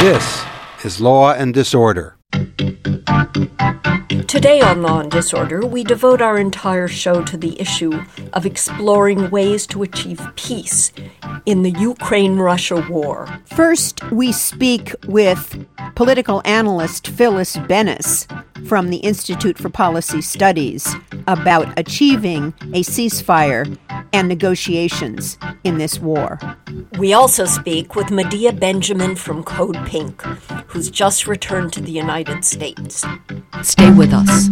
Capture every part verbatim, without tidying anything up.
This is Law and Disorder. Today on Law and Disorder, we devote our entire show to the issue of exploring ways to achieve peace in the Ukraine-Russia war. First, we speak with political analyst Phyllis Bennis from the Institute for Policy Studies about achieving a ceasefire and negotiations in this war. We also speak with Medea Benjamin from Code Pink, who's just returned to the United States. Stay with us.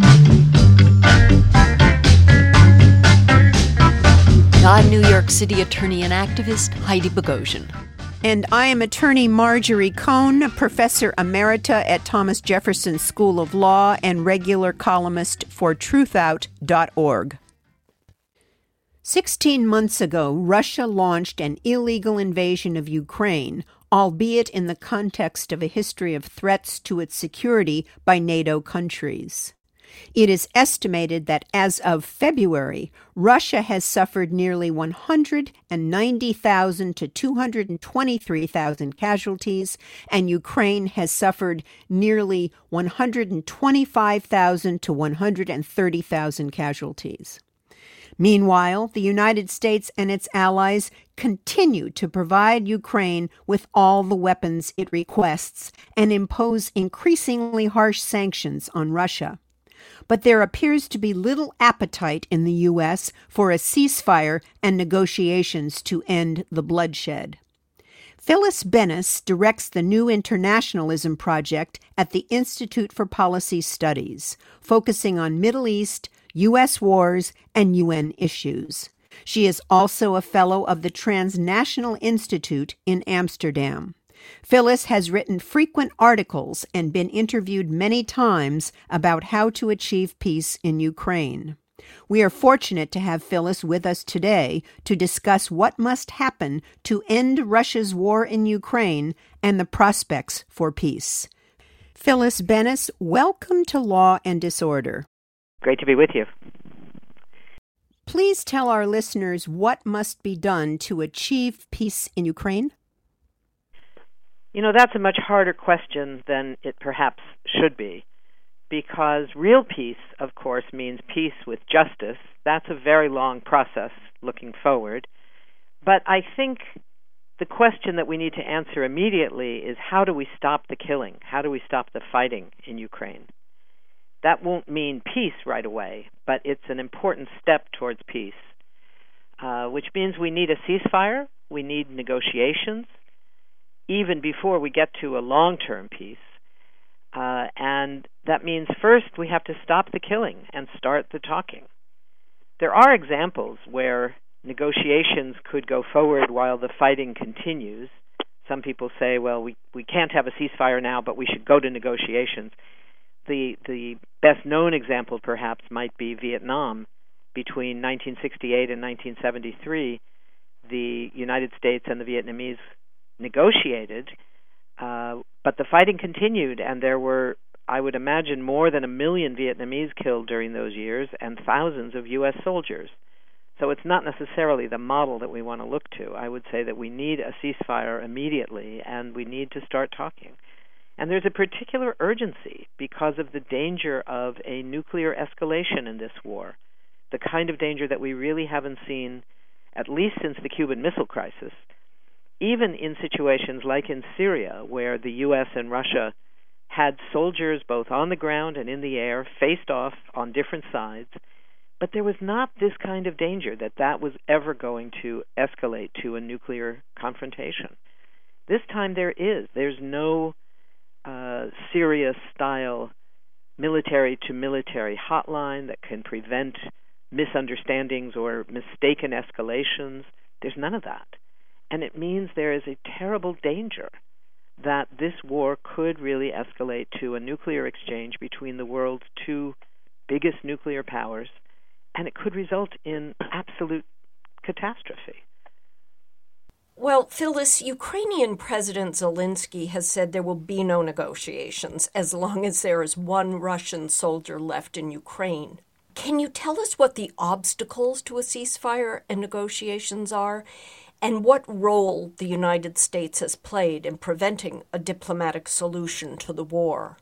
I'm New York City attorney and activist Heidi Bogosian. And I am attorney Marjorie Cohn, professor emerita at Thomas Jefferson School of Law and regular columnist for truth out dot org. Sixteen months ago, Russia launched an illegal invasion of Ukraine, albeit in the context of a history of threats to its security by NATO countries. It is estimated that as of February, Russia has suffered nearly one hundred ninety thousand to two hundred twenty-three thousand casualties, and Ukraine has suffered nearly one hundred twenty-five thousand to one hundred thirty thousand casualties. Meanwhile, the United States and its allies continue to provide Ukraine with all the weapons it requests and impose increasingly harsh sanctions on Russia. But there appears to be little appetite in the U S for a ceasefire and negotiations to end the bloodshed. Phyllis Bennis directs the New Internationalism Project at the Institute for Policy Studies, focusing on Middle East, U S wars, and U N issues. She is also a fellow of the Transnational Institute in Amsterdam. Phyllis has written frequent articles and been interviewed many times about how to achieve peace in Ukraine. We are fortunate to have Phyllis with us today to discuss what must happen to end Russia's war in Ukraine and the prospects for peace. Phyllis Bennis, welcome to Law and Disorder. Great to be with you. Please tell our listeners what must be done to achieve peace in Ukraine. You know, that's a much harder question than it perhaps should be, because real peace, of course, means peace with justice. That's a very long process looking forward. But I think the question that we need to answer immediately is, how do we stop the killing? How do we stop the fighting in Ukraine? That won't mean peace right away, but it's an important step towards peace, uh, which means we need a ceasefire, we need negotiations, even before we get to a long-term peace. Uh, and that means first we have to stop the killing and start the talking. There are examples where negotiations could go forward while the fighting continues. Some people say, well, we, we can't have a ceasefire now, but we should go to negotiations. The the best-known example, perhaps, might be Vietnam. Between nineteen sixty-eight and nineteen seventy-three, the United States and the Vietnamese negotiated, uh, but the fighting continued, and there were, I would imagine, more than a million Vietnamese killed during those years and thousands of U S soldiers. So it's not necessarily the model that we want to look to. I would say that we need a ceasefire immediately, and we need to start talking. And there's a particular urgency because of the danger of a nuclear escalation in this war, the kind of danger that we really haven't seen, at least since the Cuban Missile Crisis, even in situations like in Syria, where the U S and Russia had soldiers both on the ground and in the air, faced off on different sides, but there was not this kind of danger that that was ever going to escalate to a nuclear confrontation. This time there is. There's no uh, Syria-style military-to-military hotline that can prevent misunderstandings or mistaken escalations. There's none of that. And it means there is a terrible danger that this war could really escalate to a nuclear exchange between the world's two biggest nuclear powers, and it could result in absolute catastrophe. Well, Phyllis, Ukrainian President Zelensky has said there will be no negotiations as long as there is one Russian soldier left in Ukraine. Can you tell us what the obstacles to a ceasefire and negotiations are? and what role the United States has played in preventing a diplomatic solution to the war.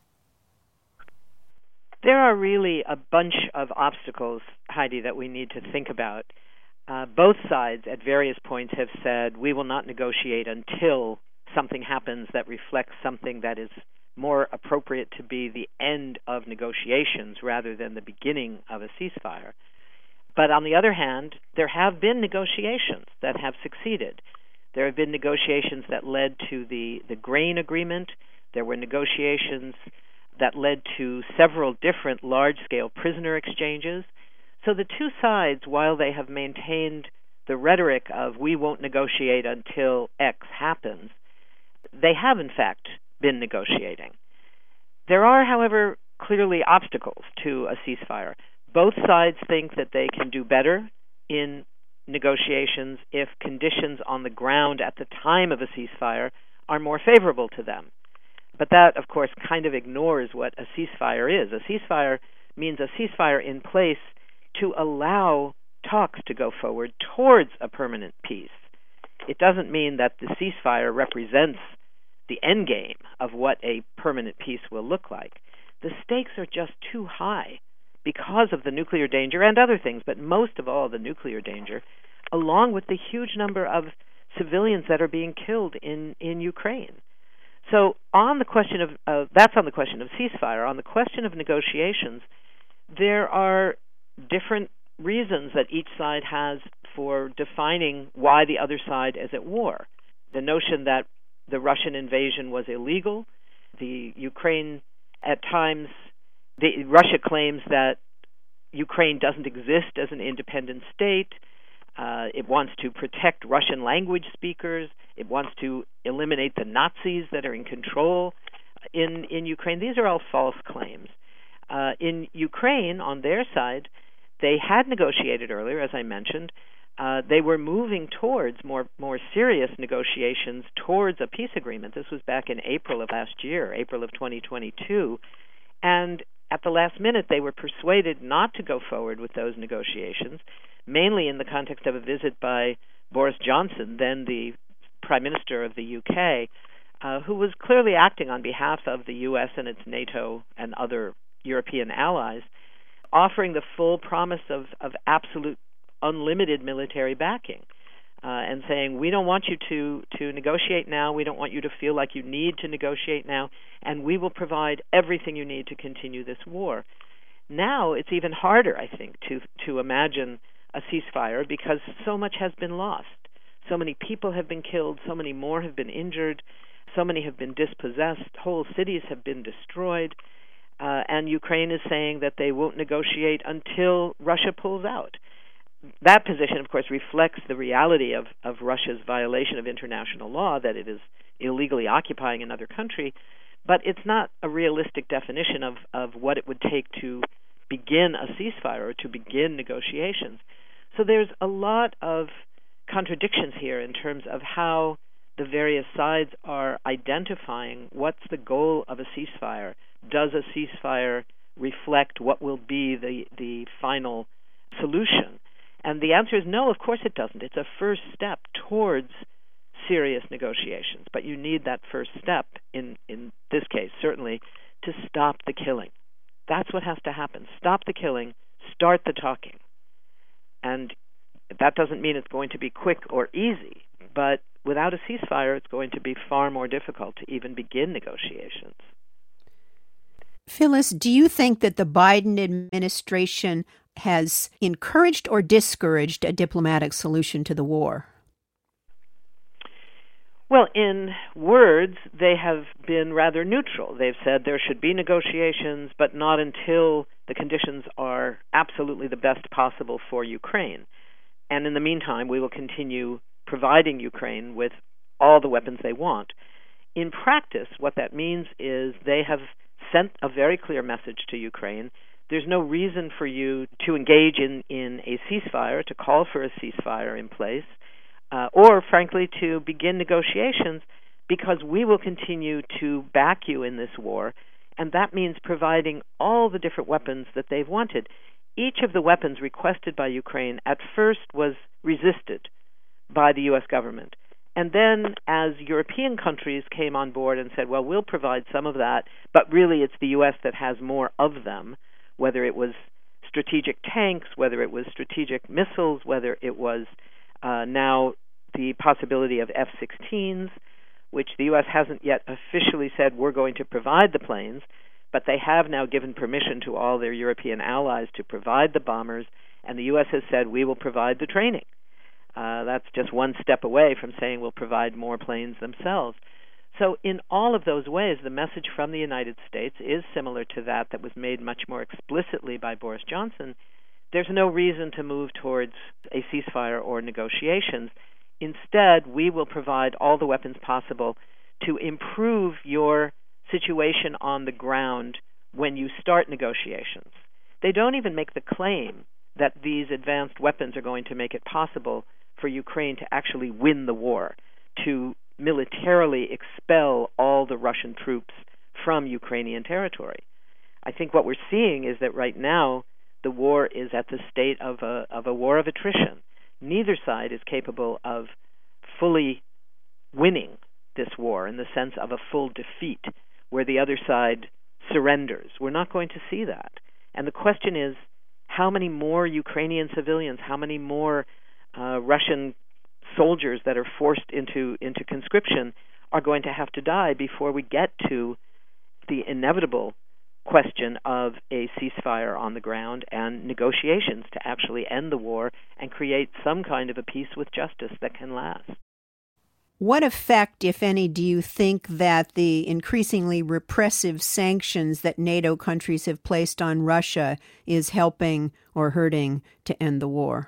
There are really a bunch of obstacles, Heidi, that we need to think about. Uh, both sides at various points have said, we will not negotiate until something happens that reflects something that is more appropriate to be the end of negotiations rather than the beginning of a ceasefire. But on the other hand, there have been negotiations that have succeeded. There have been negotiations that led to the, the grain agreement. There were negotiations that led to several different large-scale prisoner exchanges. So the two sides, while they have maintained the rhetoric of we won't negotiate until X happens, they have in fact been negotiating. There are, however, clearly obstacles to a ceasefire. Both sides think that they can do better in negotiations if conditions on the ground at the time of a ceasefire are more favorable to them. But that, of course, kind of ignores what a ceasefire is. A ceasefire means a ceasefire in place to allow talks to go forward towards a permanent peace. It doesn't mean that the ceasefire represents the end game of what a permanent peace will look like. The stakes are just too high because of the nuclear danger and other things, but most of all the nuclear danger, along with the huge number of civilians that are being killed in, in Ukraine. So on the question of, uh, that's on the question of ceasefire. On the question of negotiations, there are different reasons that each side has for defining why the other side is at war. The notion that the Russian invasion was illegal, the Ukraine at times, the, Russia claims that Ukraine doesn't exist as an independent state. Uh, it wants to protect Russian language speakers. It wants to eliminate the Nazis that are in control in, in Ukraine. These are all false claims. Uh, in Ukraine, on their side, they had negotiated earlier, as I mentioned. Uh, they were moving towards more more serious negotiations towards a peace agreement. This was back in April of last year, April of twenty twenty-two. And at the last minute, they were persuaded not to go forward with those negotiations, mainly in the context of a visit by Boris Johnson, then the Prime Minister of the U K, uh, who was clearly acting on behalf of the U S and its NATO and other European allies, offering the full promise of, of absolute unlimited military backing, uh, and saying, we don't want you to, to negotiate now, we don't want you to feel like you need to negotiate now, and we will provide everything you need to continue this war. Now it's even harder, I think, to, to imagine a ceasefire because so much has been lost. So many people have been killed, so many more have been injured, so many have been dispossessed, whole cities have been destroyed, uh, and Ukraine is saying that they won't negotiate until Russia pulls out. That position, of course, reflects the reality of, of Russia's violation of international law, that it is illegally occupying another country, but it's not a realistic definition of, of what it would take to begin a ceasefire or to begin negotiations. So there's a lot of contradictions here in terms of how the various sides are identifying what's the goal of a ceasefire. Does a ceasefire reflect what will be the, the final solution? And the answer is no, of course it doesn't. It's a first step towards serious negotiations. But you need that first step, in, in this case, certainly, to stop the killing. That's what has to happen. Stop the killing, start the talking. And that doesn't mean it's going to be quick or easy, but without a ceasefire, it's going to be far more difficult to even begin negotiations. Phyllis, do you think that the Biden administration has encouraged or discouraged a diplomatic solution to the war? Well, in words, they have been rather neutral. They've said there should be negotiations, but not until the conditions are absolutely the best possible for Ukraine. And in the meantime, we will continue providing Ukraine with all the weapons they want. In practice, what that means is they have sent a very clear message to Ukraine. There's no reason for you to engage in, in a ceasefire, to call for a ceasefire in place, uh, or, frankly, to begin negotiations, because we will continue to back you in this war, and that means providing all the different weapons that they've wanted. Each of the weapons requested by Ukraine at first was resisted by the U S government. And then as European countries came on board and said, well, we'll provide some of that, but really it's the U S that has more of them, whether it was strategic tanks, whether it was strategic missiles, whether it was uh, now the possibility of F sixteens, which the U S hasn't yet officially said we're going to provide the planes, but they have now given permission to all their European allies to provide the bombers, and the U S has said we will provide the training. Uh, that's just one step away from saying we'll provide more planes themselves. So in all of those ways, the message from the United States is similar to that that was made much more explicitly by Boris Johnson. There's no reason to move towards a ceasefire or negotiations. Instead, we will provide all the weapons possible to improve your situation on the ground when you start negotiations. They don't even make the claim that these advanced weapons are going to make it possible for Ukraine to actually win the war, to militarily expel all the Russian troops from Ukrainian territory. I think what we're seeing is that right now the war is at the state of a of a war of attrition. Neither side is capable of fully winning this war in the sense of a full defeat where the other side surrenders. We're not going to see that. And the question is, how many more Ukrainian civilians, how many more uh, Russian soldiers that are forced into, into conscription are going to have to die before we get to the inevitable question of a ceasefire on the ground and negotiations to actually end the war and create some kind of a peace with justice that can last. What effect, if any, do you think that the increasingly repressive sanctions that NATO countries have placed on Russia is helping or hurting to end the war?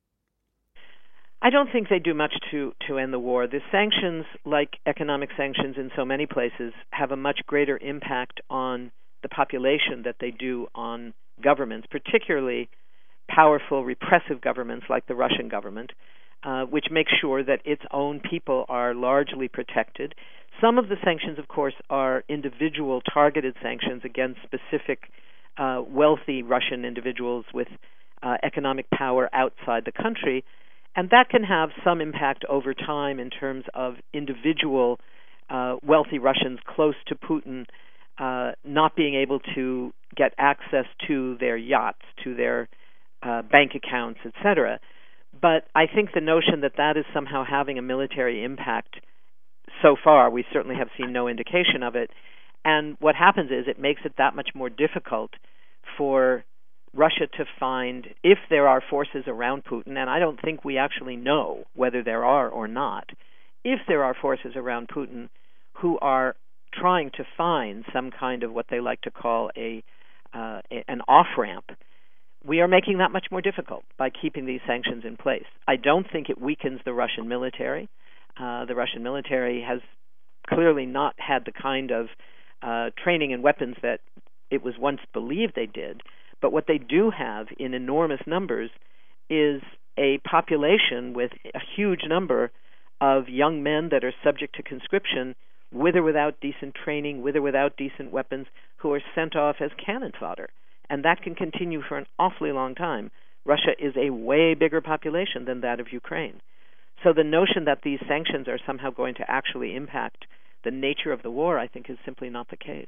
I don't think they do much to, to end the war. The sanctions, like economic sanctions in so many places, have a much greater impact on the population that they do on governments, particularly powerful, repressive governments like the Russian government, uh, which makes sure that its own people are largely protected. Some of the sanctions, of course, are individual targeted sanctions against specific uh, wealthy Russian individuals with uh, economic power outside the country, and that can have some impact over time in terms of individual uh, wealthy Russians close to Putin uh, not being able to get access to their yachts, to their uh, bank accounts, et cetera. But I think the notion that that is somehow having a military impact, so far we certainly have seen no indication of it. And what happens is it makes it that much more difficult for Russia to find, if there are forces around Putin, and I don't think we actually know whether there are or not, if there are forces around Putin who are trying to find some kind of what they like to call a, uh, a an off-ramp, we are making that much more difficult by keeping these sanctions in place. I don't think it weakens the Russian military. Uh, the Russian military has clearly not had the kind of uh, training and weapons that it was once believed they did. But what they do have in enormous numbers is a population with a huge number of young men that are subject to conscription, with or without decent training, with or without decent weapons, who are sent off as cannon fodder. And that can continue for an awfully long time. Russia is a way bigger population than that of Ukraine. So the notion that these sanctions are somehow going to actually impact the nature of the war, I think, is simply not the case.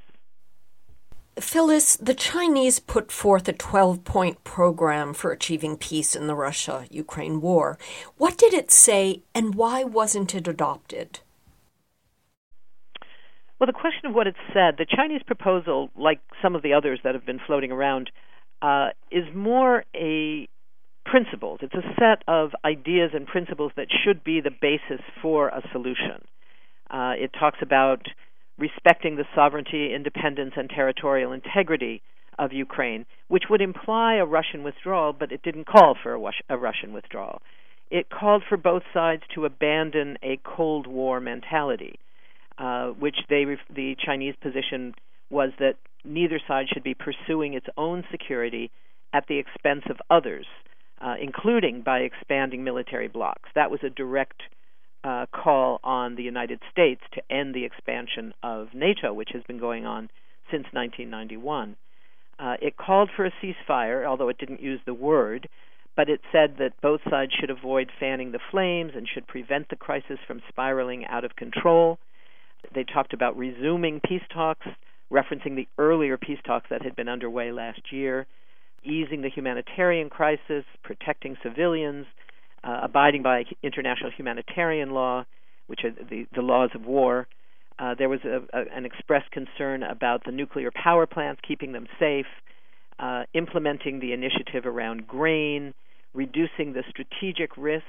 Phyllis, the Chinese put forth a twelve-point program for achieving peace in the Russia-Ukraine war. What did it say, and why wasn't it adopted? Well, the question of what it said, the Chinese proposal, like some of the others that have been floating around, uh, is more a principles. It's a set of ideas and principles that should be the basis for a solution. Uh, it talks about respecting the sovereignty, independence, and territorial integrity of Ukraine, which would imply a Russian withdrawal, but it didn't call for a, Rus- a Russian withdrawal. It called for both sides to abandon a Cold War mentality, uh, which they ref- the Chinese position was that neither side should be pursuing its own security at the expense of others, uh, including by expanding military blocs. That was a direct Uh, call on the United States to end the expansion of NATO, which has been going on since nineteen ninety-one. Uh, it called for a ceasefire, although it didn't use the word, but it said that both sides should avoid fanning the flames and should prevent the crisis from spiraling out of control. They talked about resuming peace talks, referencing the earlier peace talks that had been underway last year, easing the humanitarian crisis, protecting civilians, uh, abiding by international humanitarian law, which are the, the laws of war. Uh, there was a, a, an expressed concern about the nuclear power plants, keeping them safe, uh, implementing the initiative around grain, reducing the strategic risk,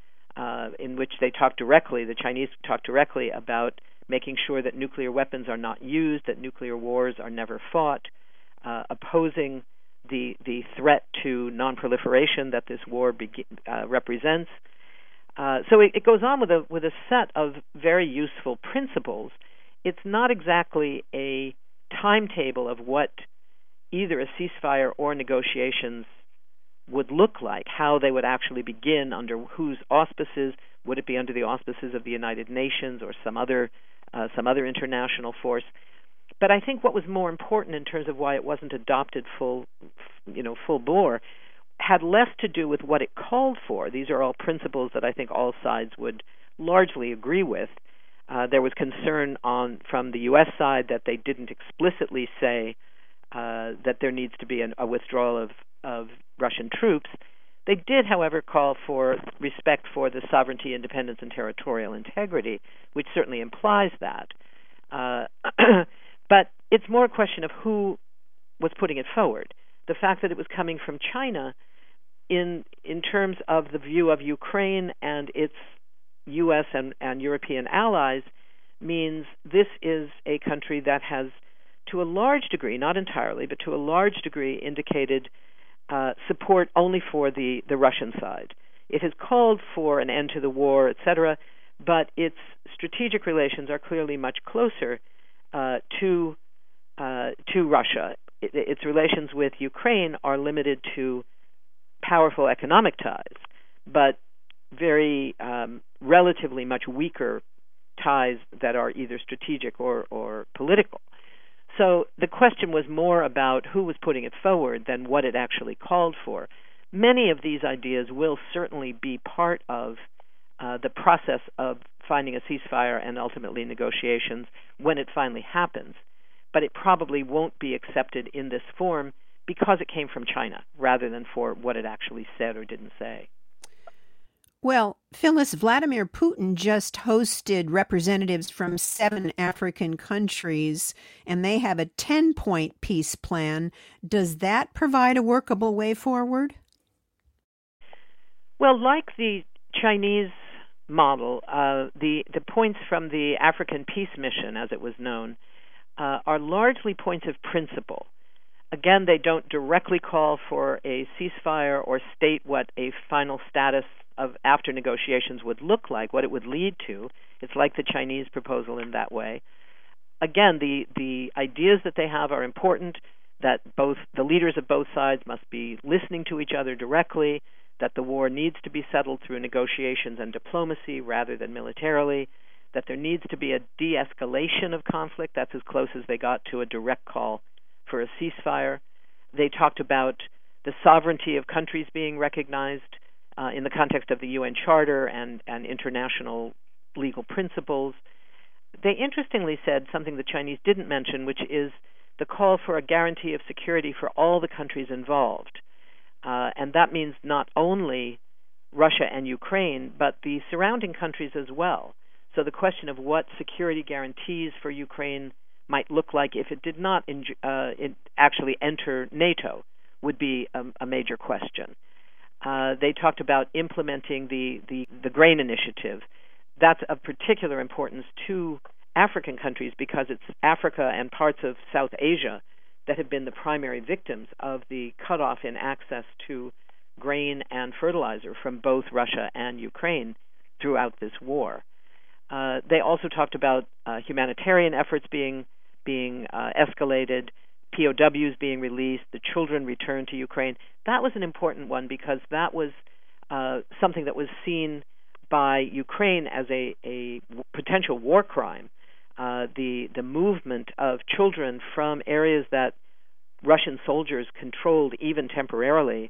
uh, in which they talked directly, the Chinese talked directly about making sure that nuclear weapons are not used, that nuclear wars are never fought, uh, opposing the the threat to nonproliferation that this war be- uh, represents. Uh, so it, it goes on with a with a set of very useful principles. It's not exactly a timetable of what either a ceasefire or negotiations would look like, how they would actually begin, under whose auspices. Would it be under the auspices of the United Nations or some other uh, some other international force? But I think what was more important in terms of why it wasn't adopted full, you know, full bore, had less to do with what it called for. These are all principles that I think all sides would largely agree with. Uh, there was concern on from the U S side that they didn't explicitly say uh, that there needs to be an, a withdrawal of, of Russian troops. They did, however, call for respect for the sovereignty, independence, and territorial integrity, which certainly implies that. Uh, but it's more a question of who was putting it forward. The fact that it was coming from China in in terms of the view of Ukraine and its U S and, and European allies means this is a country that has, to a large degree, not entirely, but to a large degree, indicated uh, support only for the, the Russian side. It has called for an end to the war, et cetera, but its strategic relations are clearly much closer uh, to uh, to Russia. It, its relations with Ukraine are limited to powerful economic ties, but very um, relatively much weaker ties that are either strategic or, or political. So the question was more about who was putting it forward than what it actually called for. Many of these ideas will certainly be part of uh, the process of finding a ceasefire and ultimately negotiations when it finally happens, but it probably won't be accepted in this form because it came from China rather than for what it actually said or didn't say. Well, Phyllis, Vladimir Putin just hosted representatives from seven African countries, and they have a ten-point peace plan. Does that provide a workable way forward? Well, like the Chinese model, uh, the, the points from the African Peace Mission, as it was known, uh, are largely points of principle. Again, they don't directly call for a ceasefire or state what a final status of after negotiations would look like, what it would lead to. It's like the Chinese proposal in that way. Again, the, the ideas that they have are important, that both the leaders of both sides must be listening to each other directly, that the war needs to be settled through negotiations and diplomacy rather than militarily, that there needs to be a de-escalation of conflict. That's as close as they got to a direct call for a ceasefire. They talked about the sovereignty of countries being recognized uh, in the context of the U N Charter and, and international legal principles. They interestingly said something the Chinese didn't mention, which is the call for a guarantee of security for all the countries involved. Uh, and that means not only Russia and Ukraine, but the surrounding countries as well. So the question of what security guarantees for Ukraine might look like if it did not in, uh, in actually enter NATO would be a, a major question. Uh, they talked about implementing the, the, the grain initiative. That's of particular importance to African countries because it's Africa and parts of South Asia that have been the primary victims of the cutoff in access to grain and fertilizer from both Russia and Ukraine throughout this war. Uh, they also talked about uh, humanitarian efforts being being uh, escalated, P O Ws being released, the children returned to Ukraine. That was an important one because that was uh, something that was seen by Ukraine as a, a potential war crime. Uh, the the movement of children from areas that Russian soldiers controlled even temporarily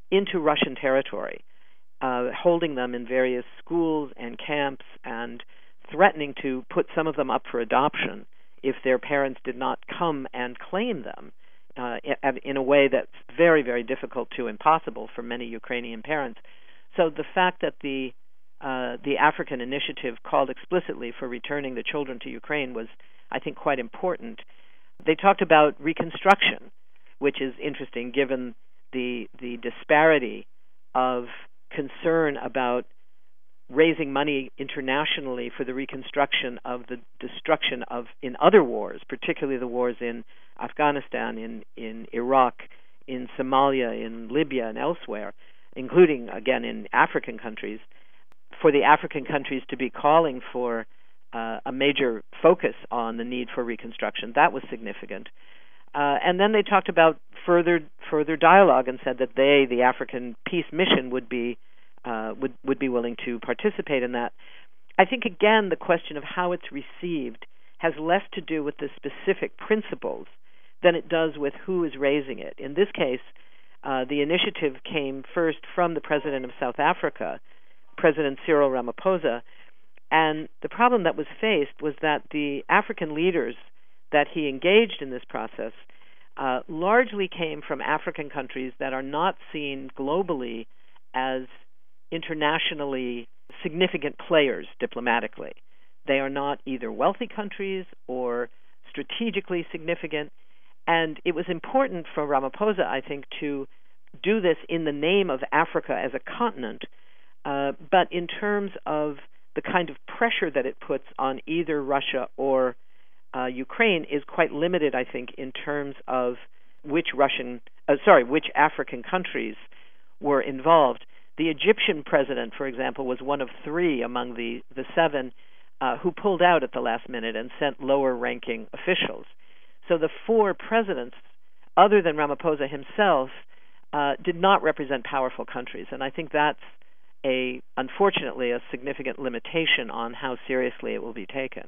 into Russian territory, uh, holding them in various schools and camps and threatening to put some of them up for adoption if their parents did not come and claim them uh, in, in a way that's very, very difficult to impossible for many Ukrainian parents. So the fact that the uh, the African Initiative called explicitly for returning the children to Ukraine was, I think, quite important. They talked about reconstruction, which is interesting given the the disparity of concern about raising money internationally for the reconstruction of the destruction of in other wars, particularly the wars in Afghanistan, in, in Iraq, in Somalia, in Libya, and elsewhere, including, again, in African countries, for the African countries to be calling for uh, a major focus on the need for reconstruction. That was significant. Uh, and then they talked about further further dialogue and said that they, the African Peace Mission, would be uh, would would be willing to participate in that. I think again the question of how it's received has less to do with the specific principles than it does with who is raising it. In this case, uh, the initiative came first from the president of South Africa, President Cyril Ramaphosa, and the problem that was faced was that the African leaders that he engaged in this process uh, largely came from African countries that are not seen globally as internationally significant players diplomatically. They are not either wealthy countries or strategically significant, and it was important for Ramaphosa, I think, to do this in the name of Africa as a continent, uh, but in terms of the kind of pressure that it puts on either Russia or Uh, Ukraine is quite limited, I think, in terms of which Russian, uh, sorry, which African countries were involved. The Egyptian president, for example, was one of three among the, the seven uh, who pulled out at the last minute and sent lower-ranking officials. So the four presidents, other than Ramaphosa himself, uh, did not represent powerful countries, and I think that's a, unfortunately, a significant limitation on how seriously it will be taken.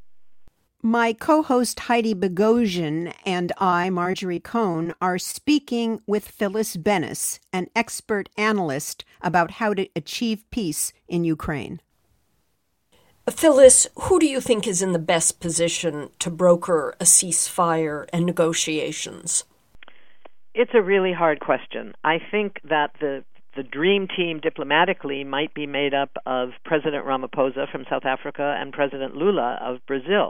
My co-host Heidi Bogosian and I, Marjorie Cohn, are speaking with Phyllis Bennis, an expert analyst about how to achieve peace in Ukraine. Phyllis, who do you think is in the best position to broker a ceasefire and negotiations? It's a really hard question. I think that the the dream team diplomatically might be made up of President Ramaphosa from South Africa and President Lula of Brazil.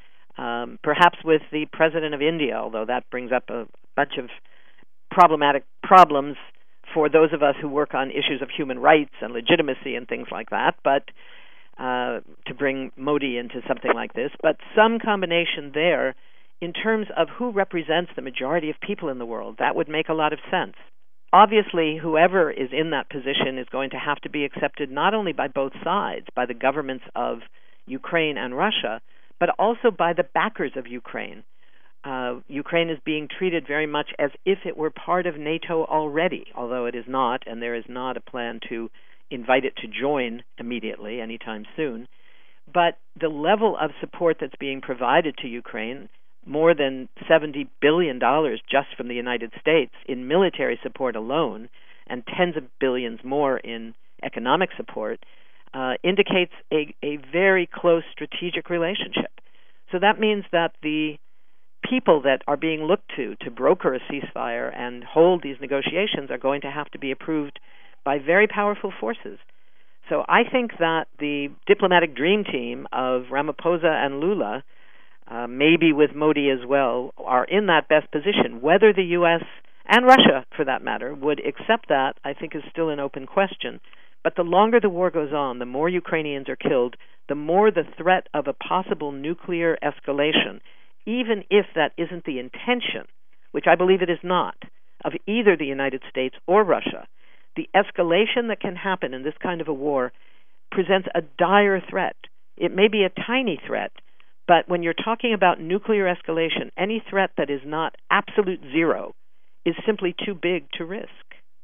Um, perhaps with the president of India, although that brings up a bunch of problematic problems for those of us who work on issues of human rights and legitimacy and things like that, but uh, to bring Modi into something like this. But some combination there in terms of who represents the majority of people in the world, that would make a lot of sense. Obviously, whoever is in that position is going to have to be accepted not only by both sides, by the governments of Ukraine and Russia, but also by the backers of Ukraine. Uh, Ukraine is being treated very much as if it were part of NATO already, although it is not, and there is not a plan to invite it to join immediately anytime soon. But the level of support that's being provided to Ukraine, more than seventy billion dollars just from the United States in military support alone, and tens of billions more in economic support, Uh, indicates a, a very close strategic relationship. So that means that the people that are being looked to to broker a ceasefire and hold these negotiations are going to have to be approved by very powerful forces. So I think that the diplomatic dream team of Ramaphosa and Lula, uh, maybe with Modi as well, are in that best position. Whether the U S and Russia, for that matter, would accept that, I think is still an open question. But the longer the war goes on, the more Ukrainians are killed, the more the threat of a possible nuclear escalation, even if that isn't the intention, which I believe it is not, of either the United States or Russia, the escalation that can happen in this kind of a war presents a dire threat. It may be a tiny threat, but when you're talking about nuclear escalation, any threat that is not absolute zero is simply too big to risk.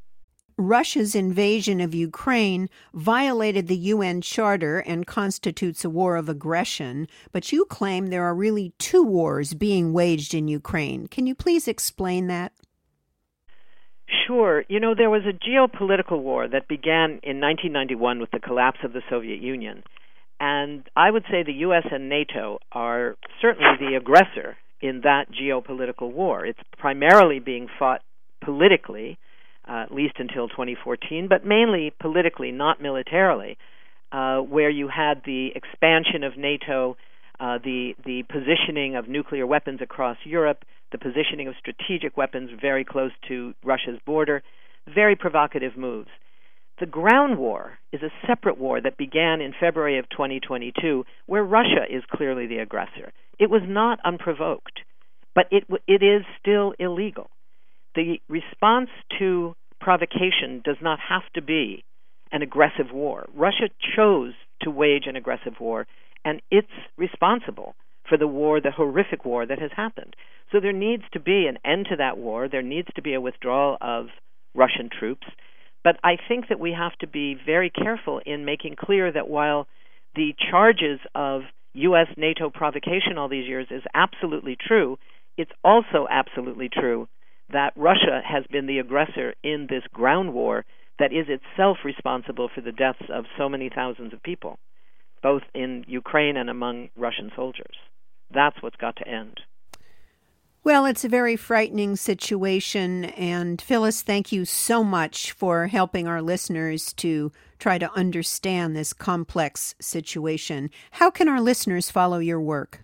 Russia's invasion of Ukraine violated the U N Charter and constitutes a war of aggression, but you claim there are really two wars being waged in Ukraine. Can you please explain that? Sure. You know, there was a geopolitical war that began in nineteen ninety-one with the collapse of the Soviet Union. And I would say the U S and NATO are certainly the aggressor in that geopolitical war. It's primarily being fought politically, uh, at least until twenty fourteen, but mainly politically, not militarily, uh, where you had the expansion of NATO, uh, the, the positioning of nuclear weapons across Europe, the positioning of strategic weapons very close to Russia's border, very provocative moves. The ground war is a separate war that began in February of twenty twenty-two, where Russia is clearly the aggressor. It was not unprovoked, but it it is still illegal. The response to provocation does not have to be an aggressive war. Russia chose to wage an aggressive war, and it's responsible for the war, the horrific war that has happened. So there needs to be an end to that war. There needs to be a withdrawal of Russian troops. But I think that we have to be very careful in making clear that while the charges of U S NATO provocation all these years is absolutely true, it's also absolutely true that Russia has been the aggressor in this ground war that is itself responsible for the deaths of so many thousands of people, both in Ukraine and among Russian soldiers. That's what's got to end. Well, it's a very frightening situation, and Phyllis, thank you so much for helping our listeners to try to understand this complex situation. How can our listeners follow your work?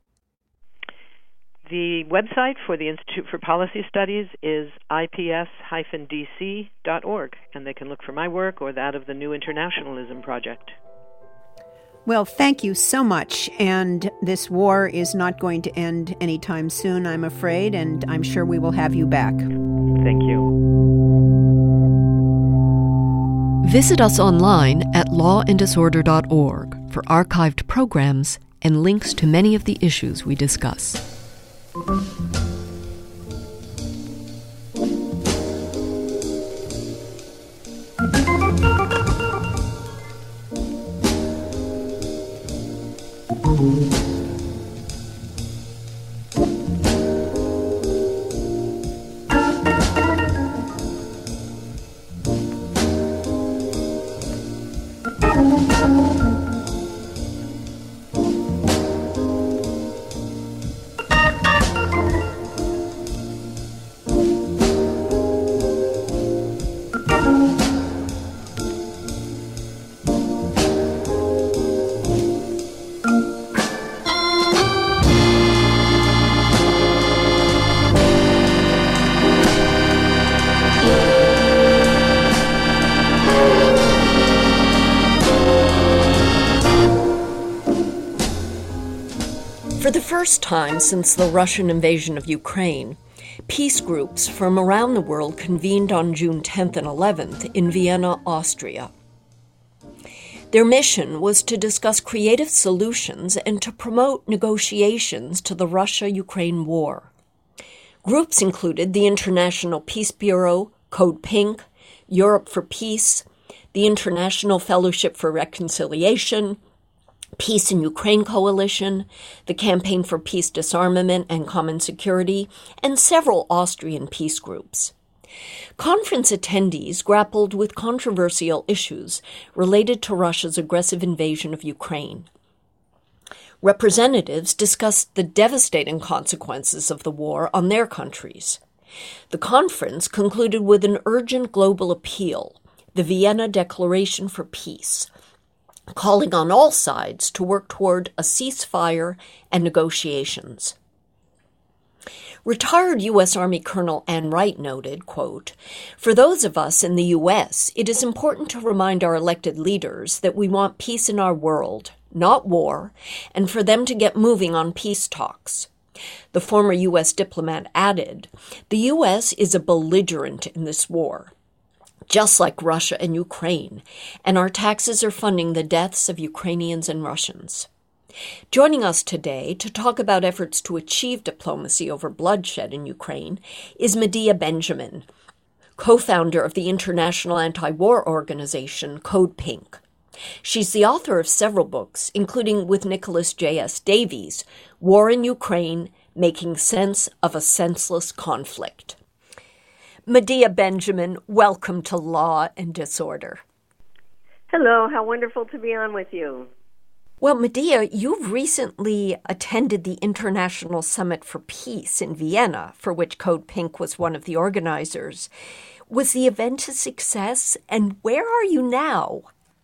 The website for the Institute for Policy Studies is I P S D C dot org, and they can look for my work or that of the New Internationalism Project. Well, thank you so much. And this war is not going to end anytime soon, I'm afraid, and I'm sure we will have you back. Thank you. Visit us online at law and disorder dot org for archived programs and links to many of the issues we discuss. For the first time since the Russian invasion of Ukraine, peace groups from around the world convened on June tenth and eleventh in Vienna, Austria. Their mission was to discuss creative solutions and to promote negotiations to the Russia-Ukraine war. Groups included the International Peace Bureau, Code Pink, Europe for Peace, the International Fellowship for Reconciliation, Peace in Ukraine Coalition, the Campaign for Peace, Disarmament, and Common Security, and several Austrian peace groups. Conference attendees grappled with controversial issues related to Russia's aggressive invasion of Ukraine. Representatives discussed the devastating consequences of the war on their countries. The conference concluded with an urgent global appeal, the Vienna Declaration for Peace, calling on all sides to work toward a ceasefire and negotiations. Retired U S Army Colonel Ann Wright noted, quote, "For those of us in the U S, it is important to remind our elected leaders that we want peace in our world, not war, and for them to get moving on peace talks." The former U S diplomat added, "The U S is a belligerent in this war, just like Russia and Ukraine, and our taxes are funding the deaths of Ukrainians and Russians." Joining us today to talk about efforts to achieve diplomacy over bloodshed in Ukraine is Medea Benjamin, co-founder of the international anti-war organization Code Pink. She's the author of several books, including with Nicholas J S Davies, War in Ukraine, Making Sense of a Senseless Conflict. Medea Benjamin, welcome to Law and Disorder. Hello, how wonderful to be on with you. Well, Medea, you've recently attended the International Summit for Peace in Vienna, for which Code Pink was one of the organizers. Was the event a success, and where are you now?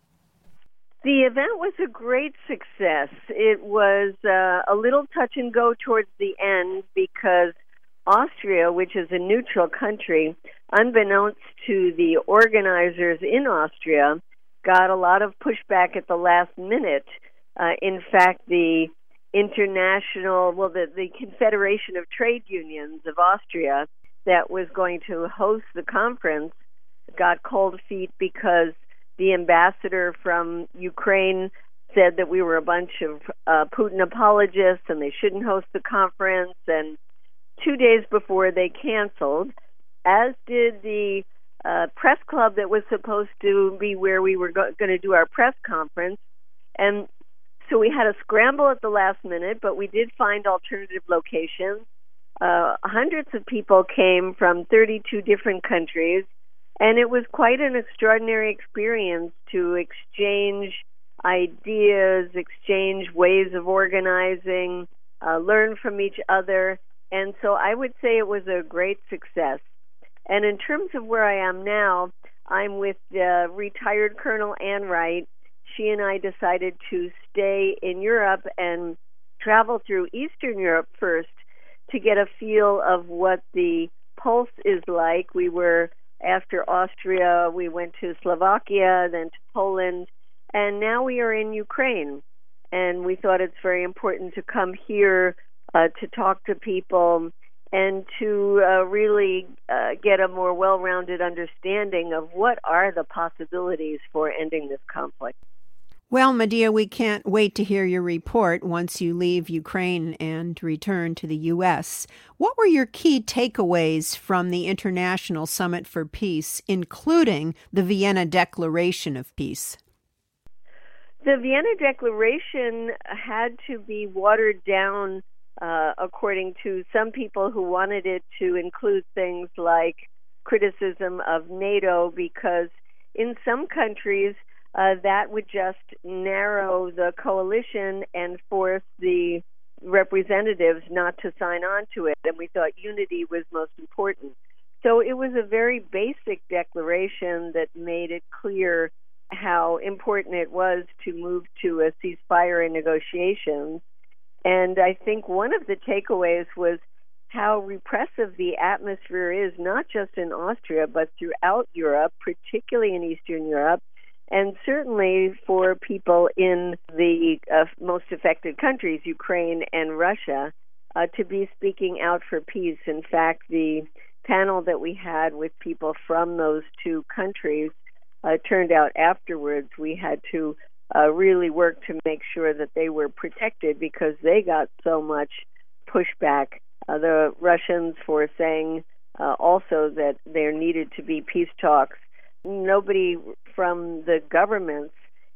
The event was a great success. It was uh, a little touch and go towards the end because Austria, which is a neutral country, unbeknownst to the organizers in Austria, got a lot of pushback at the last minute. Uh, in fact, the international, well, the, the Confederation of Trade Unions of Austria that was going to host the conference got cold feet because the ambassador from Ukraine said that we were a bunch of uh, Putin apologists and they shouldn't host the conference. And two days before, they canceled, as did the uh, press club that was supposed to be where we were go- going to do our press conference. And so we had a scramble at the last minute, but we did find alternative locations. Uh, hundreds of people came from thirty-two different countries, and it was quite an extraordinary experience to exchange ideas, exchange ways of organizing, uh, learn from each other. And so I would say it was a great success. And in terms of where I am now, I'm with uh, retired Colonel Ann Wright. She and I decided to stay in Europe and travel through Eastern Europe first to get a feel of what the pulse is like. We were, after Austria, we went to Slovakia, then to Poland, and now we are in Ukraine. And we thought it's very important to come here uh, to talk to people and to uh, really uh, get a more well-rounded understanding of what are the possibilities for ending this conflict. Well, Medea, we can't wait to hear your report once you leave Ukraine and return to the U S. What were your key takeaways from the International Summit for Peace, including the Vienna Declaration of Peace? The Vienna Declaration had to be watered down, uh, according to some people who wanted it to include things like criticism of NATO, because in some countries, Uh, that would just narrow the coalition and force the representatives not to sign on to it. And we thought unity was most important. So it was a very basic declaration that made it clear how important it was to move to a ceasefire and negotiations. And I think one of the takeaways was how repressive the atmosphere is, not just in Austria, but throughout Europe, particularly in Eastern Europe. And certainly for people in the uh, most affected countries, Ukraine and Russia, uh, to be speaking out for peace. In fact, the panel that we had with people from those two countries uh, turned out afterwards we had to uh, really work to make sure that they were protected because they got so much pushback. Uh, the Russians for saying uh, also that there needed to be peace talks. Nobody from the governments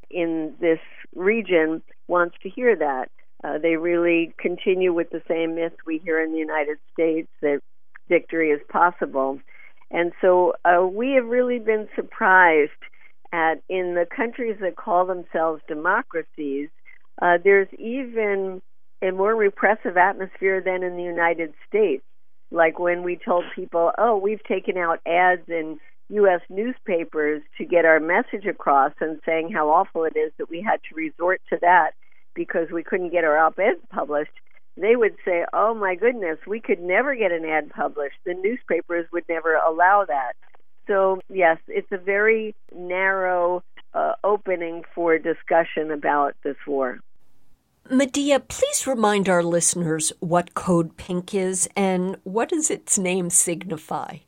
in this region wants to hear that. Uh, they really continue with the same myth we hear in the United States that victory is possible. And so uh, we have really been surprised at, in the countries that call themselves democracies, uh, there's even a more repressive atmosphere than in the United States. Like when we told people, oh, we've taken out ads in U S newspapers to get our message across and saying how awful it is that we had to resort to that because we couldn't get our op-eds published, they would say, oh my goodness, we could never get an ad published. The newspapers would never allow that. So yes, it's a very narrow uh, opening for discussion about this war. Medea, please remind our listeners what Code Pink is and what does its name signify?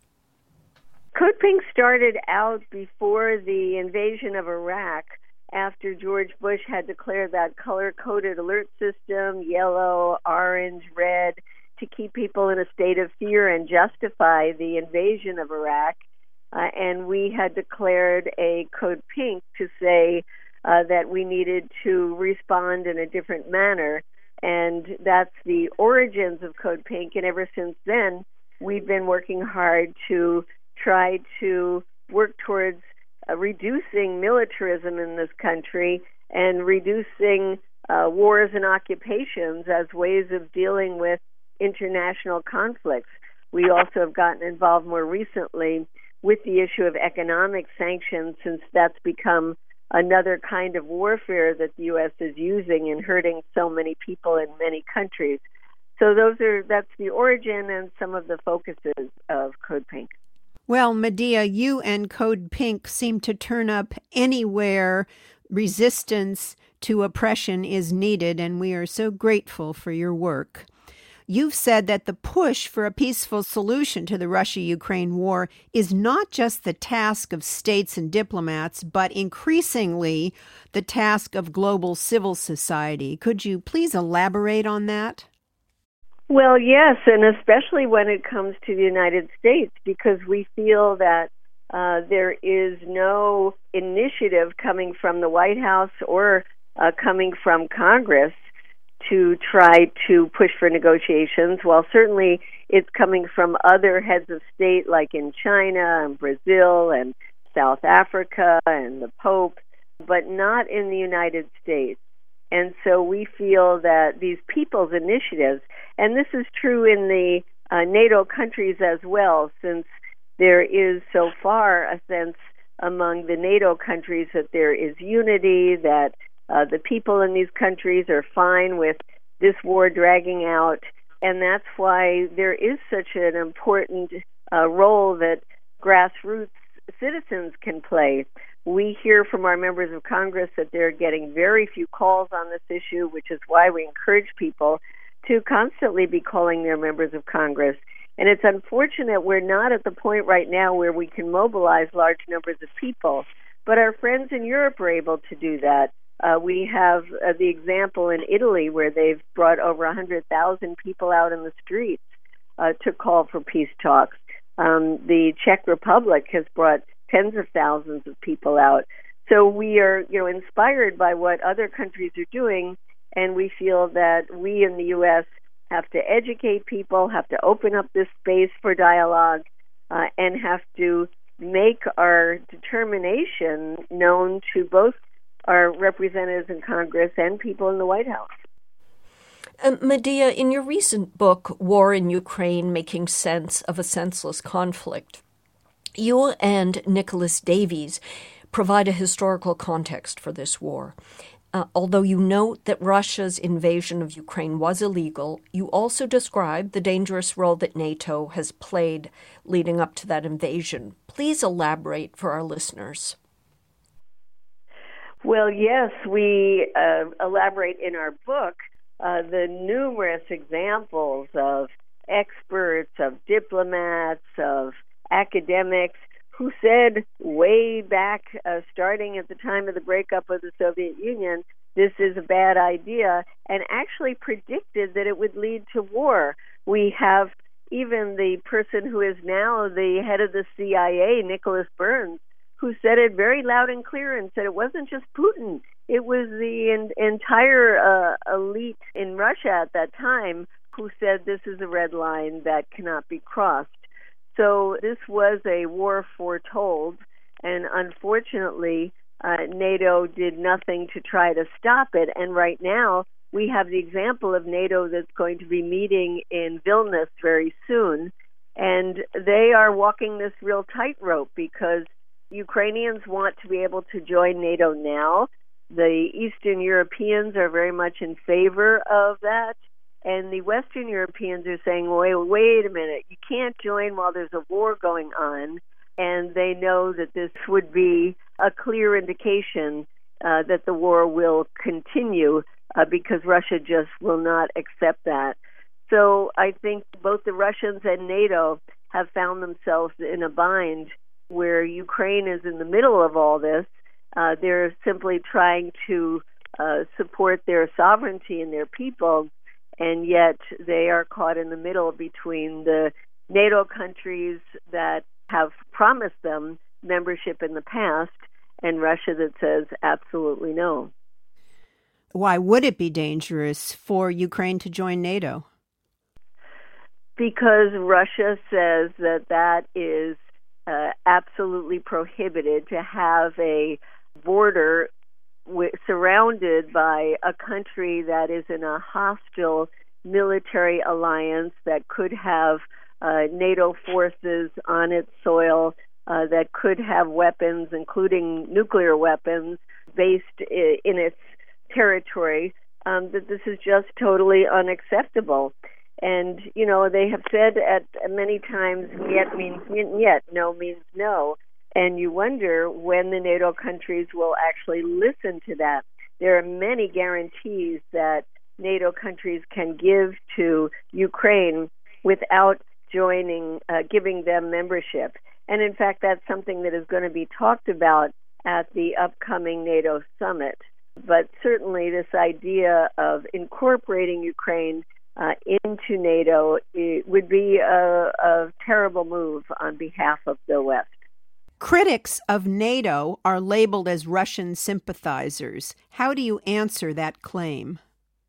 Code Pink started out before the invasion of Iraq, after George Bush had declared that color-coded alert system, yellow, orange, red, to keep people in a state of fear and justify the invasion of Iraq. Uh, and we had declared a Code Pink to say uh, that we needed to respond in a different manner. And that's the origins of Code Pink. And ever since then, we've been working hard to try to work towards uh, reducing militarism in this country and reducing uh, wars and occupations as ways of dealing with international conflicts. We also have gotten involved more recently with the issue of economic sanctions, since that's become another kind of warfare that the U S is using in hurting so many people in many countries. So those are that's the origin and some of the focuses of Code Pink. Well, Medea, you and Code Pink seem to turn up anywhere resistance to oppression is needed, and we are so grateful for your work. You've said that the push for a peaceful solution to the Russia-Ukraine war is not just the task of states and diplomats, but increasingly the task of global civil society. Could you please elaborate on that? Well, yes, and especially when it comes to the United States, because we feel that uh, there is no initiative coming from the White House or uh, coming from Congress to try to push for negotiations, while certainly it's coming from other heads of state like in China and Brazil and South Africa and the Pope, but not in the United States. And so we feel that these people's initiatives, and this is true in the uh, NATO countries as well, since there is so far a sense among the NATO countries that there is unity, that uh, the people in these countries are fine with this war dragging out, and that's why there is such an important uh, role that grassroots citizens can play. We hear from our members of Congress that they're getting very few calls on this issue, which is why we encourage people to constantly be calling their members of Congress. And it's unfortunate we're not at the point right now where we can mobilize large numbers of people, but our friends in Europe are able to do that. Uh, we have uh, the example in Italy where they've brought over one hundred thousand people out in the streets uh, to call for peace talks. Um, the Czech Republic has brought tens of thousands of people out. So we are, you know, inspired by what other countries are doing, and we feel that we in the U S have to educate people, have to open up this space for dialogue, uh, and have to make our determination known to both our representatives in Congress and people in the White House. Uh, Medea, in your recent book, War in Ukraine, Making Sense of a Senseless Conflict, you and Nicholas Davies provide a historical context for this war. Uh, although you note that Russia's invasion of Ukraine was illegal, you also describe the dangerous role that NATO has played leading up to that invasion. Please elaborate for our listeners. Well, yes, we uh, elaborate in our book uh, the numerous examples of experts, of diplomats, of academics who said way back, uh, starting at the time of the breakup of the Soviet Union, this is a bad idea, and actually predicted that it would lead to war. We have even the person who is now the head of the C I A, Nicholas Burns, who said it very loud and clear and said it wasn't just Putin. It was the in, entire uh, elite in Russia at that time who said this is a red line that cannot be crossed. So this was a war foretold, and unfortunately, uh, NATO did nothing to try to stop it. And right now, we have the example of NATO that's going to be meeting in Vilnius very soon, and they are walking this real tightrope because Ukrainians want to be able to join NATO now. The Eastern Europeans are very much in favor of that. And the Western Europeans are saying, wait, wait a minute, you can't join while there's a war going on. And they know that this would be a clear indication uh, that the war will continue uh, because Russia just will not accept that. So I think both the Russians and NATO have found themselves in a bind where Ukraine is in the middle of all this. Uh, they're simply trying to uh, support their sovereignty and their people, and yet they are caught in the middle between the NATO countries that have promised them membership in the past and Russia that says absolutely no. Why would it be dangerous for Ukraine to join NATO? Because Russia says that that is uh, absolutely prohibited to have a border w- surrounded by a country that is in a hostile military alliance that could have uh, NATO forces on its soil, uh, that could have weapons, including nuclear weapons, based I- in its territory, um, that this is just totally unacceptable. And, you know, they have said at many times, yet means yet, no means no. And you wonder when the NATO countries will actually listen to that. There are many guarantees that NATO countries can give to Ukraine without joining, uh, giving them membership. And in fact, that's something that is going to be talked about at the upcoming NATO summit. But certainly this idea of incorporating Ukraine uh, into NATO it would be a, a terrible move on behalf of the West. Critics of NATO are labeled as Russian sympathizers. How do you answer that claim?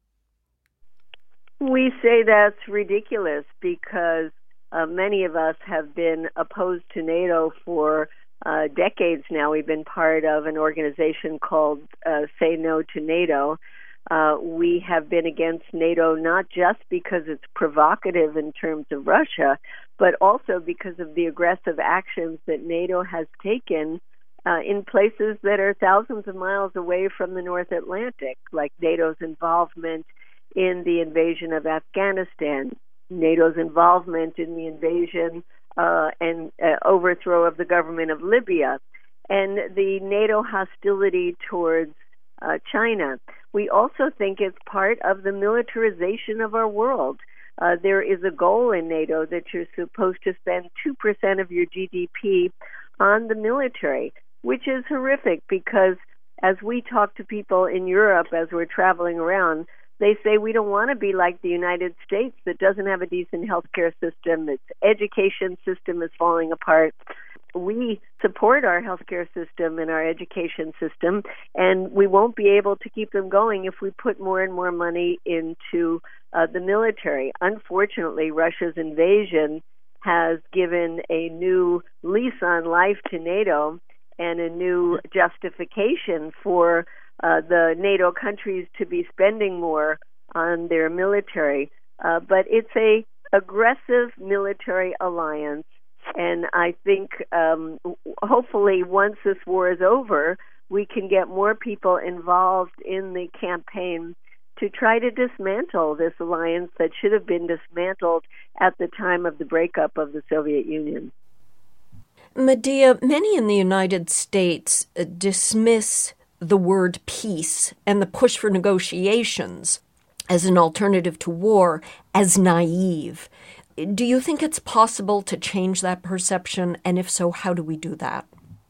We say that's ridiculous because uh, many of us have been opposed to NATO for uh, decades now. We've been part of an organization called uh, Say No to NATO. Uh, we have been against NATO not just because it's provocative in terms of Russia, but also because of the aggressive actions that NATO has taken uh, in places that are thousands of miles away from the North Atlantic, like NATO's involvement in the invasion of Afghanistan, NATO's involvement in the invasion uh, and uh, overthrow of the government of Libya, and the NATO hostility towards uh, China. We also think it's part of the militarization of our world. Uh, there is a goal in NATO that you're supposed to spend two percent of your G D P on the military, which is horrific because as we talk to people in Europe as we're traveling around, they say we don't want to be like the United States that doesn't have a decent healthcare system, its education system is falling apart. We support our healthcare system and our education system, and we won't be able to keep them going if we put more and more money into uh, the military. Unfortunately, Russia's invasion has given a new lease on life to NATO and a new justification for uh, the NATO countries to be spending more on their military. Uh, but it's a aggressive military alliance. And I think um, hopefully once this war is over, we can get more people involved in the campaign to try to dismantle this alliance that should have been dismantled at the time of the breakup of the Soviet Union. Medea, many in the United States uh, dismiss the word peace and the push for negotiations as an alternative to war as naive. Do you think it's possible to change that perception? And if so, how do we do that?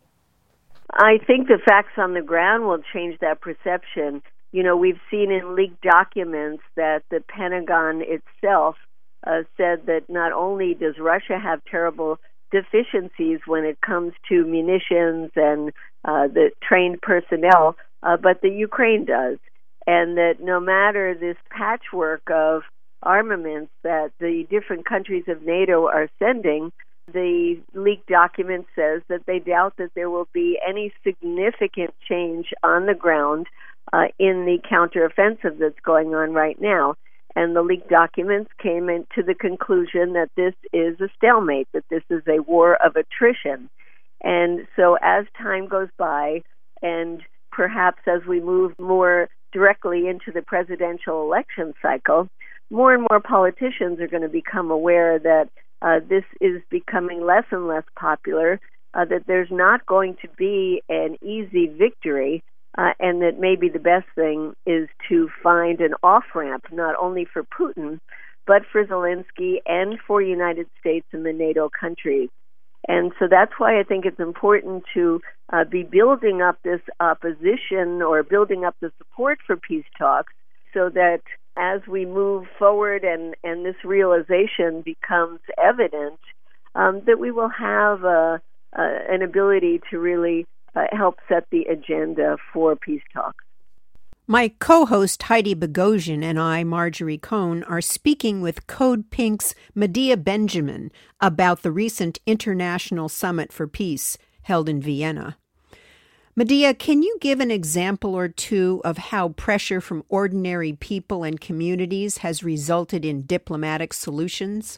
I think the facts on the ground will change that perception. You know, we've seen in leaked documents that the Pentagon itself uh, said that not only does Russia have terrible deficiencies when it comes to munitions and uh, the trained personnel, uh, but the Ukraine does. And that no matter this patchwork of armaments that the different countries of NATO are sending, the leaked document says that they doubt that there will be any significant change on the ground uh, in the counteroffensive that's going on right now. And the leaked documents came into the conclusion that this is a stalemate, that this is a war of attrition. And so as time goes by, and perhaps as we move more directly into the presidential election cycle, more and more politicians are going to become aware that uh, this is becoming less and less popular, uh, that there's not going to be an easy victory, uh, and that maybe the best thing is to find an off-ramp, not only for Putin, but for Zelensky and for United States and the NATO countries. And so that's why I think it's important to uh, be building up this opposition or building up the support for peace talks so that as we move forward and, and this realization becomes evident, um, that we will have a, a, an ability to really uh, help set the agenda for peace talks. My co-host Heidi Bogosian and I, Marjorie Cohn, are speaking with Code Pink's Medea Benjamin about the recent International Summit for Peace held in Vienna. Medea, can you give an example or two of how pressure from ordinary people and communities has resulted in diplomatic solutions?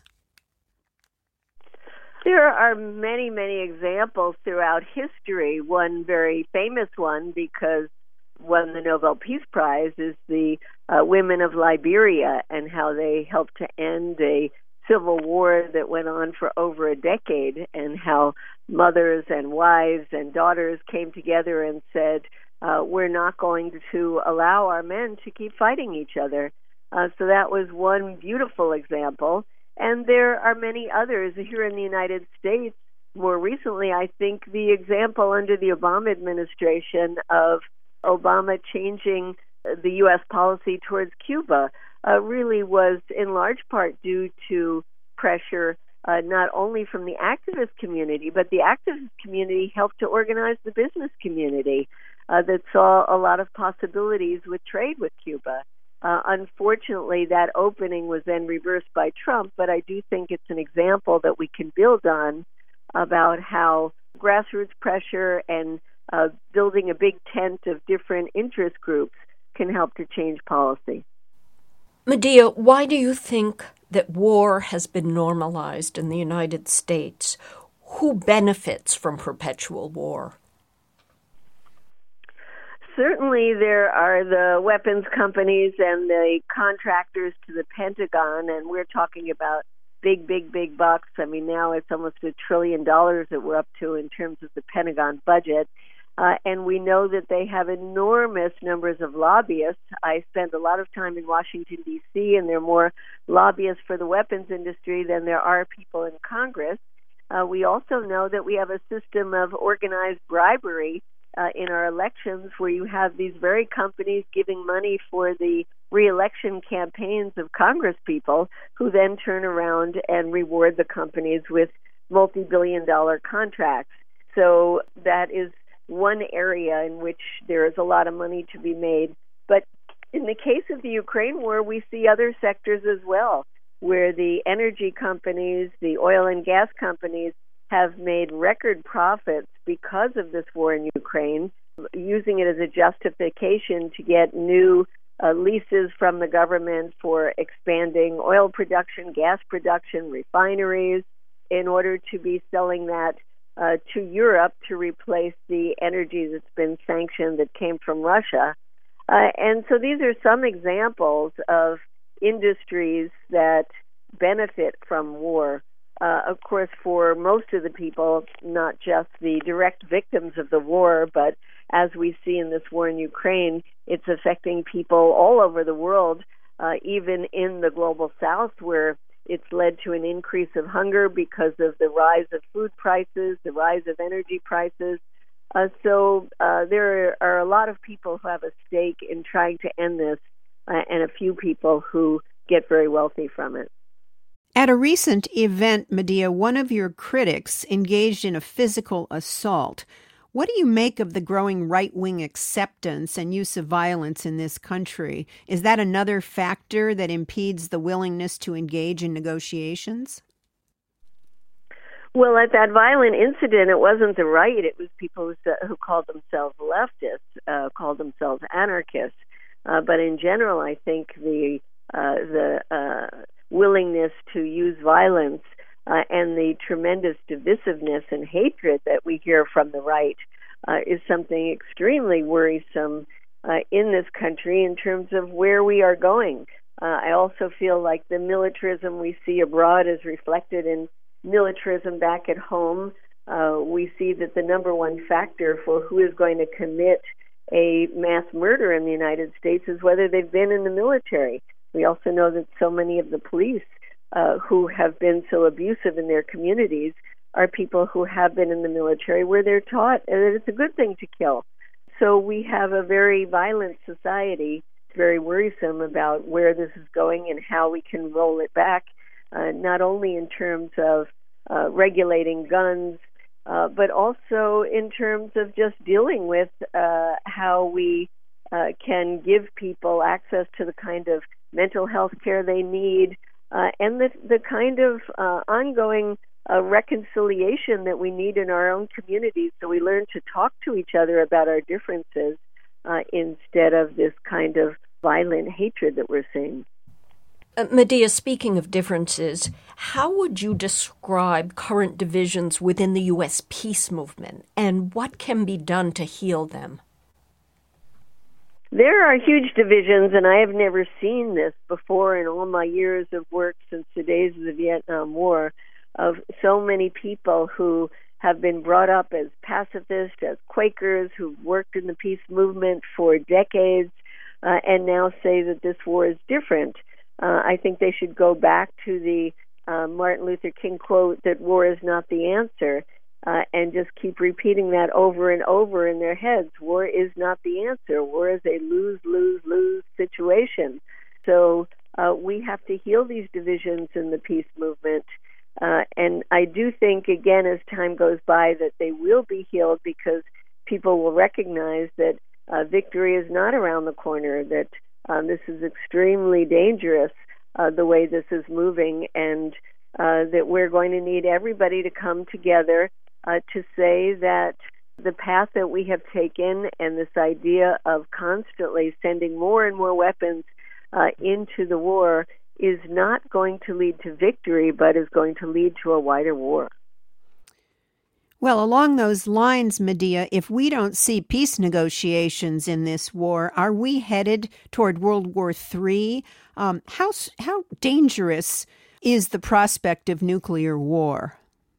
There are many, many examples throughout history. One very famous one, because won the Nobel Peace Prize, is the uh, women of Liberia and how they helped to end a civil war that went on for over a decade, and how mothers and wives and daughters came together and said, uh, we're not going to allow our men to keep fighting each other. Uh, so that was one beautiful example. And there are many others here in the United States. More recently, I think the example under the Obama administration of Obama changing the U S policy towards Cuba uh, really was in large part due to pressure uh, not only from the activist community, but the activist community helped to organize the business community uh, that saw a lot of possibilities with trade with Cuba. Uh, unfortunately, that opening was then reversed by Trump, but I do think it's an example that we can build on about how grassroots pressure and uh, building a big tent of different interest groups can help to change policy. Medea, why do you think that war has been normalized in the United States? Who benefits from perpetual war? Certainly there are the weapons companies and the contractors to the Pentagon, and we're talking about big, big, big bucks. I mean, now it's almost a trillion dollars that we're up to in terms of the Pentagon budget. Uh, and we know that they have enormous numbers of lobbyists. I spend a lot of time in Washington, D C, and there are more lobbyists for the weapons industry than there are people in Congress. Uh, we also know that we have a system of organized bribery uh, in our elections, where you have these very companies giving money for the re-election campaigns of Congress people, who then turn around and reward the companies with multi-billion dollar contracts. So that is one area in which there is a lot of money to be made. But in the case of the Ukraine war, we see other sectors as well, where the energy companies, the oil and gas companies, have made record profits because of this war in Ukraine, using it as a justification to get new uh, leases from the government for expanding oil production, gas production, refineries, in order to be selling that Uh, to Europe to replace the energy that's been sanctioned that came from Russia. Uh, and so these are some examples of industries that benefit from war. Uh, of course, for most of the people, not just the direct victims of the war, but as we see in this war in Ukraine, it's affecting people all over the world, uh, even in the global south, where it's led to an increase of hunger because of the rise of food prices, the rise of energy prices. Uh, so uh, there are a lot of people who have a stake in trying to end this, uh, and a few people who get very wealthy from it. At a recent event, Medea, one of your critics engaged in a physical assault. What do you make of the growing right-wing acceptance and use of violence in this country? Is that another factor that impedes the willingness to engage in negotiations? Well, at that violent incident, it wasn't the right. It was people who, who called themselves leftists, uh, called themselves anarchists. Uh, but in general, I think the uh, the uh, willingness to use violence Uh, and the tremendous divisiveness and hatred that we hear from the right uh, is something extremely worrisome uh, in this country in terms of where we are going. Uh, I also feel like the militarism we see abroad is reflected in militarism back at home. Uh, we see that the number one factor for who is going to commit a mass murder in the United States is whether they've been in the military. We also know that so many of the police Uh, who have been so abusive in their communities are people who have been in the military, where they're taught that it's a good thing to kill. So we have a very violent society. It's very worrisome about where this is going and how we can roll it back, uh, not only in terms of uh, regulating guns, uh, but also in terms of just dealing with uh, how we uh, can give people access to the kind of mental health care they need, uh, and the, the kind of uh, ongoing uh, reconciliation that we need in our own communities, so we learn to talk to each other about our differences uh, instead of this kind of violent hatred that we're seeing. Uh, Medea, speaking of differences, how would you describe current divisions within the U S peace movement, and what can be done to heal them? There are huge divisions, and I have never seen this before in all my years of work since the days of the Vietnam War, of so many people who have been brought up as pacifists, as Quakers, who've worked in the peace movement for decades, uh, and now say that this war is different. Uh, I think they should go back to the uh, Martin Luther King quote that war is not the answer, uh, and just keep repeating that over and over in their heads. War is not the answer. War is a lose-lose-lose situation. So uh, we have to heal these divisions in the peace movement. Uh, and I do think, again, as time goes by, that they will be healed because people will recognize that uh, victory is not around the corner, that Um, this is extremely dangerous, uh, the way this is moving, and uh, that we're going to need everybody to come together uh, to say that the path that we have taken and this idea of constantly sending more and more weapons uh, into the war is not going to lead to victory, but is going to lead to a wider war. Well, along those lines, Medea, if we don't see peace negotiations in this war, are we headed toward World War Three? Um, how how dangerous is the prospect of nuclear war?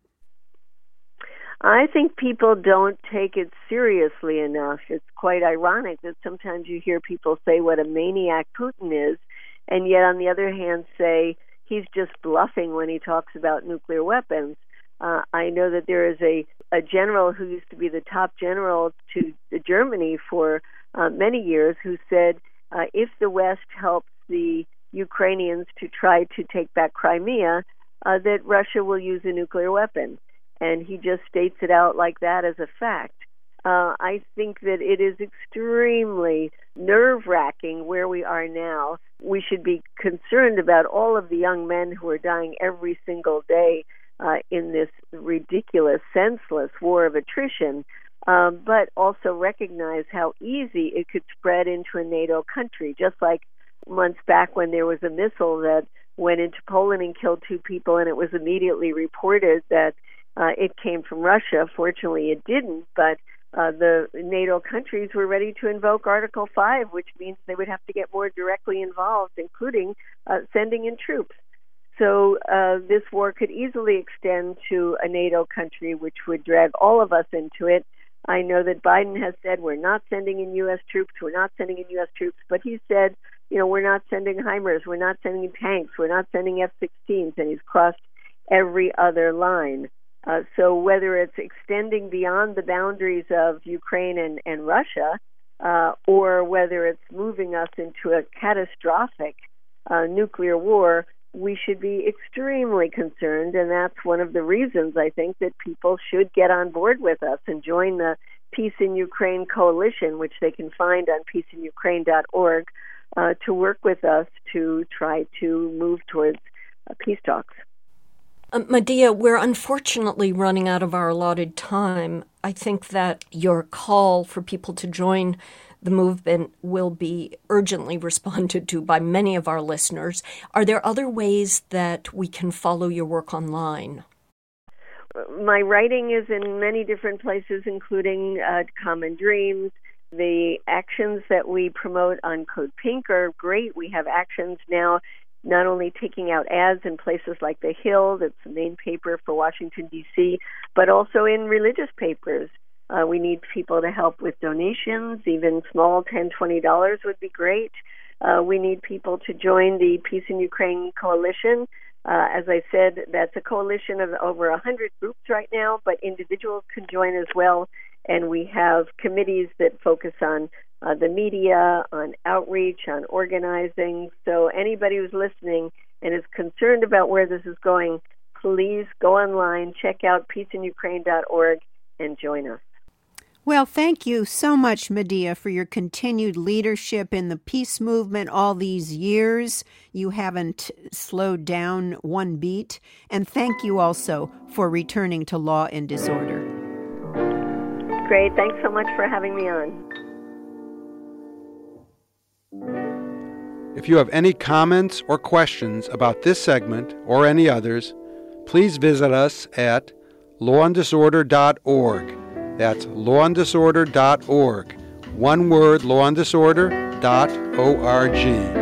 I think people don't take it seriously enough. It's quite ironic that sometimes you hear people say what a maniac Putin is, and yet on the other hand say he's just bluffing when he talks about nuclear weapons. Uh, I know that there is a, a general who used to be the top general to Germany for uh, many years who said uh, if the West helps the Ukrainians to try to take back Crimea, uh, that Russia will use a nuclear weapon. And he just states it out like that as a fact. Uh, I think that it is extremely nerve-wracking where we are now. We should be concerned about all of the young men who are dying every single day Uh, in this ridiculous, senseless war of attrition, um, but also recognize how easy it could spread into a NATO country, just like months back when there was a missile that went into Poland and killed two people, and it was immediately reported that uh, it came from Russia. Fortunately, it didn't, but uh, the NATO countries were ready to invoke Article five, which means they would have to get more directly involved, including uh, sending in troops. So uh, this war could easily extend to a NATO country, which would drag all of us into it. I know that Biden has said we're not sending in U S troops, we're not sending in U S troops, but he said, you know, we're not sending HIMARS, we're not sending in tanks, we're not sending F sixteens, and he's crossed every other line. Uh, so whether it's extending beyond the boundaries of Ukraine and, and Russia, uh, or whether it's moving us into a catastrophic uh, nuclear war, we should be extremely concerned, and that's one of the reasons I think that people should get on board with us and join the Peace in Ukraine Coalition, which they can find on peace in ukraine dot org, uh, to work with us to try to move towards uh, peace talks. Uh, Medea, we're unfortunately running out of our allotted time. I think that your call for people to join the movement will be urgently responded to by many of our listeners. Are there other ways that we can follow your work online? My writing is in many different places, including uh, Common Dreams. The actions that we promote on Code Pink are great. We have actions now not only taking out ads in places like The Hill, that's the main paper for Washington, D C, but also in religious papers. Uh, we need people to help with donations. Even small ten dollars, twenty dollars would be great. Uh, we need people to join the Peace in Ukraine Coalition. Uh, as I said, that's a coalition of over one hundred groups right now, but individuals can join as well. And we have committees that focus on uh, the media, on outreach, on organizing. So anybody who's listening and is concerned about where this is going, please go online, check out peace in ukraine dot org, and join us. Well, thank you so much, Medea, for your continued leadership in the peace movement all these years. You haven't slowed down one beat. And thank you also for returning to Law and Disorder. Great. Thanks so much for having me on. If you have any comments or questions about this segment or any others, please visit us at law and disorder dot org. That's law and disorder dot org. One word, law and disorder dot org.